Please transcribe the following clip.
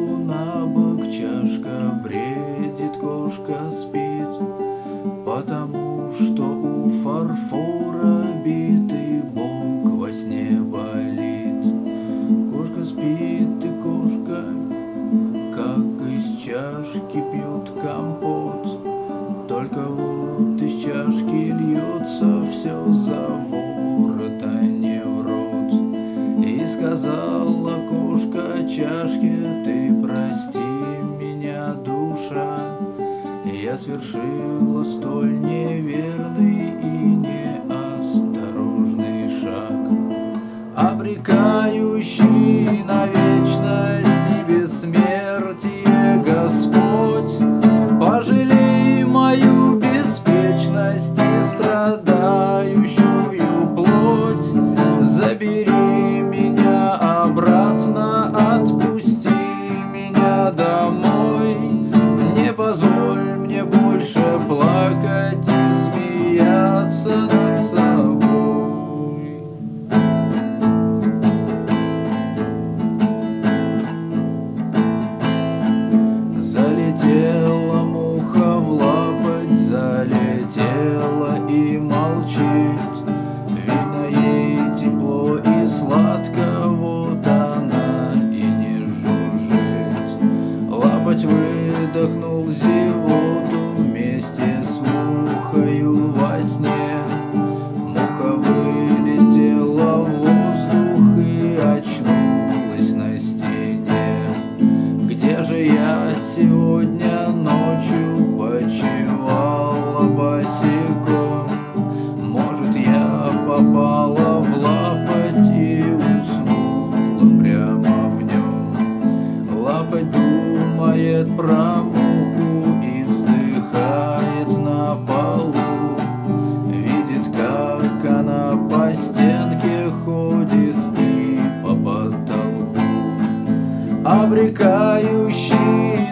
голову на бок, чашка бредит, кошка спит, потому что у фарфора битый бок во сне болит. Кошка спит, и кошка, как из чашки пьют компот, только вот из чашки льется все за ворот, а не в рот. И сказала кошка чашке: ты прости меня, душа, я свершила столь неверный и неосторожный шаг, обрекающий на вечность и бессмертие. Господь, пожалей мою беспечность и страдающую плоть, забери меня обратно, отпусти меня домой, не позволь мне больше плакать и смеяться над собой. Залетела муха в лапоть, залетела и молчит, видно ей тепло и сладко, вот она и не жужжит. Лапоть выдохнул зевоту вместе с мухою во сне, муха вылетела в воздух и очнулась на стене. Где же я сегодня ночью почивала босиком? Может, я попала в лапоть и уснула прямо в нем. Лапоть думает про муху и вздыхает на полу, видит, как она по стенке ходит и по потолку, обрекающий